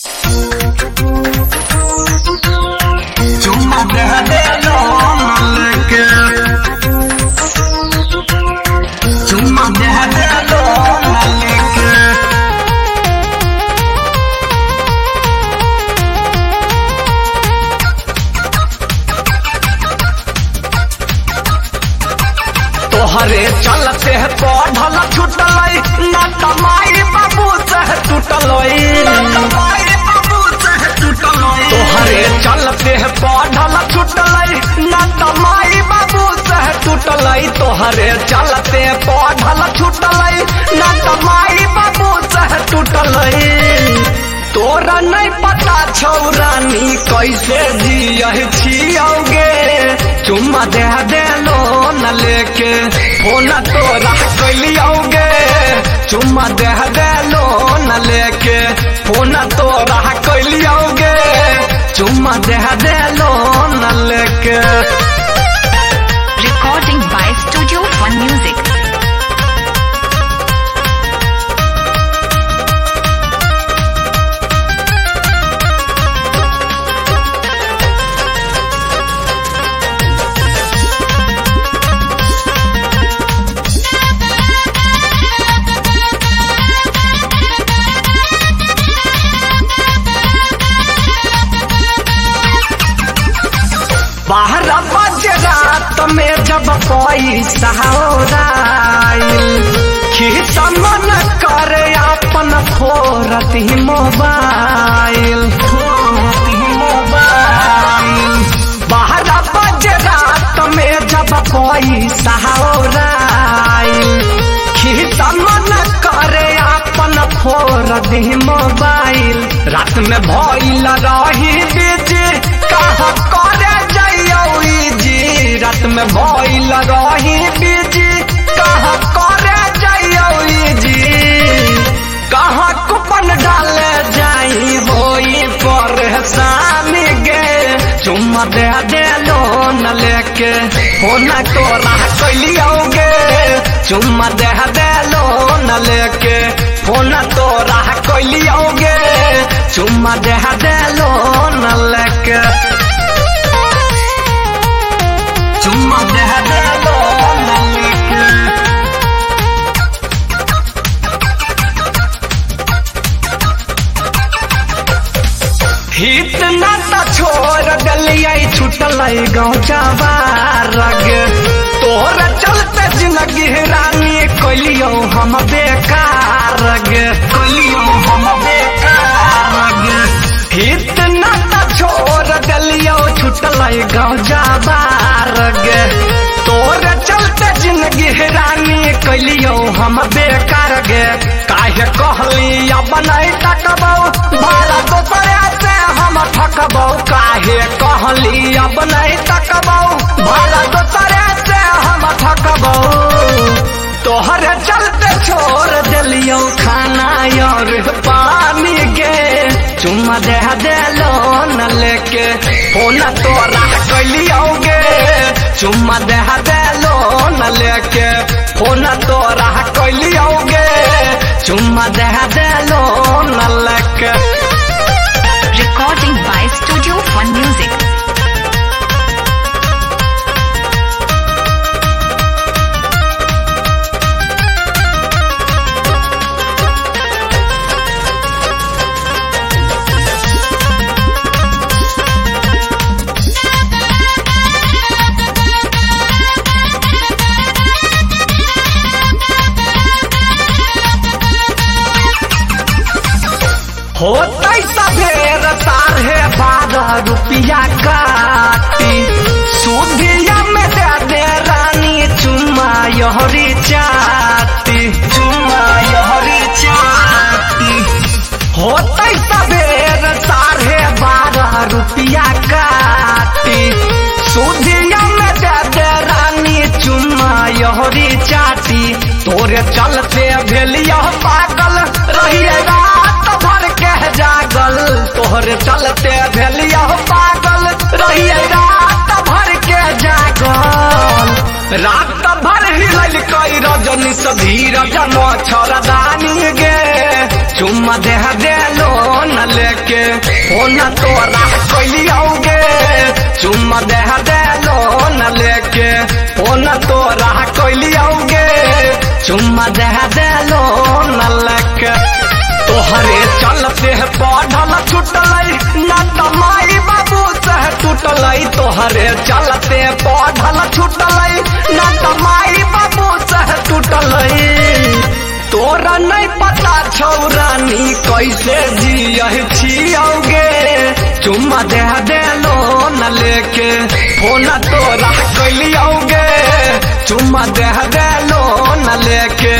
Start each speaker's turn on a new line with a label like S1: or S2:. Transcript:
S1: चुम्मा दे लो लेके चुम्मा दे लो लेके तोहरे चलते है पढ़ल छुटल न कमाई बाबू से टूटल तोहरे चलते है पढ़ल छुटल न कमाई बाबू से टूटल तोहरे चलते पढ़ल छुटल न कमाई बाबू से टूटल तोरा नहीं पता छौरानी कैसे जियोगे चुम्मा दे लो न लेके फोन तोरा कैलियोगे चुम्मा दे लो न लेके फोन तोरा कैलियोगे चुम्मा दे लो न लेके
S2: Recording by Studio One Music.
S1: बारह बजे रात में जब पैसा खीसा मन करे अपन फोरत ही मोबाइल 12 बजे रात में जब पैसा खीसा मन करे अपन फोरत ही मोबाइल रात में भइल रही बिजी कहा करे रात में भइल रही बिजी कहाँ करे जी कहाँ कूपन डाले जाई होई परेशानी गे चुम्मा दे लो न लेके फोन तोरा कैलियोगे चुम्मा दे लो न लेके फोन तोरा कैलियोगे चुम्मा दे लो न लेके चुम्मा दे लो न लेके हित न त छोड़ गलिया छुटल गाँव जवारग तोर चलते जिंदगी रानी कैलियो हम बेकार हित न त छोड़ गलियो छुटल गाँव जवारग तोर चलते जिंदगी रानी कैलियो हम बेकार गे काहे कहली अब नहीं तकबौ भाड़ा दोसरे से हम ठकबौ काहे कहली अब नहीं तकबौ भाड़ा दोसरे से हम ठकबौ तोहरे चलते छोड़ दिलियो खाना और पानी गे चुम्मा दे लो न लेके फोन तोरा कैलियोगे चुम्मा दे लो न लेके फोन तोरा कैलियोगे चुम्मा दे लो न लेके
S2: Recording by Studio One Music.
S1: होतै सवेर 12 रुपया काटी सुधिया में दे दे रानी चुम्मा यहरी चाटी होतै सवेर 12.5 रुपया काटी सुधिया में दे दे रानी चुम्मा यहरी चाटी तोरे चलते भेलिया पागल रहिए रात भर के जागल तोहरे चलते भेलिया पागल रहिए रात भर के जागल रात भर हिलल कई रजनी से धीरज मच्छरदानी गे चुम्मा दे लो न लेके फोन तोरा कैलियोगे चुम्मा दे लोन लेके फोन तोरा कैलियोगे चुम्मा दे लोन लेके तोहरे चलते पढ़ल छुटल ना तमाई बाबू से टूटल तोहरे चलते पढ़ल छुटल ना तमाई बाबू से टूटल तोरा नहीं पता छौरानी कैसे जियोगे चुम्मा दे लोन लेके फोन तोरा कैलियोगे चुम्मा दे लोन लेके